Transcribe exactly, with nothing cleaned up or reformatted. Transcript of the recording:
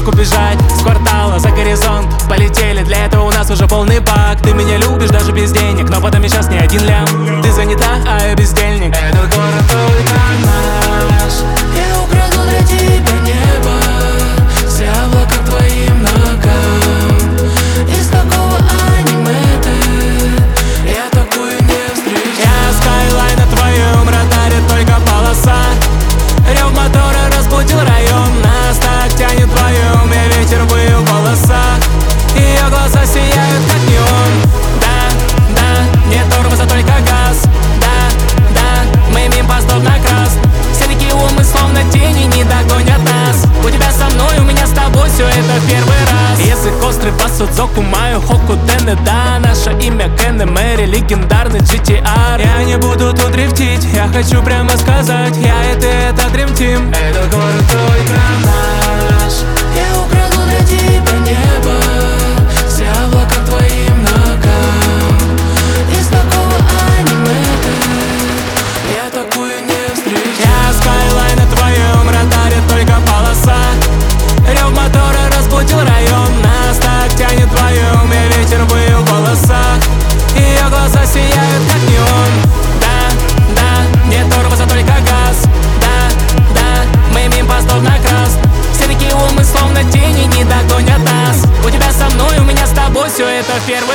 как убежать с квартала за горизонт. Полетели, для этого у нас уже полный бак. Ты меня любишь даже без денег, но потом я сейчас не один лям. Ты занята, а я бездельник. Этот город только наш. Я украду для тебя небо, все облака к твоим ногам. Из какого аниме ты? Я такую не встречал. Я скайлайн на твоем радаре, только полоса. Рев мотора разбудил район. Нас так тянет вдвоем, и ветер выл в волосах. Ее глаза сияют, как неон. Да, да, не тормоза, только газ. Да, да, мы мимо постов на красный. Все такие умы, словно тени, не догонят нас. У тебя со мной, у меня с тобой, все это в первый раз. Язык острый, басудзоку, маю хоку дене. Да, наше имя Кенне Мэри, легендарный джи ти ар. Я не буду тут дрифтить, я хочу прямо сказать: я и ты — это Dream Team. Этот город только наш. Я украду для тебя небо, все облака к твоим ногам. Из какого аниме ты? Я такую не встречал. Я скайлайн на твоем радаре, только полоса. Рев мотора разбудил район. Нас так тянет вдвоем, и ветер выл в волосах. Ее глаза сияют, как неон. Да, да, не тормоза, только газ. Да, да, мы мимо постов на красный. Все такие умы, словно тени, не догонят нас. У тебя со мной, у меня с тобой, все это в первый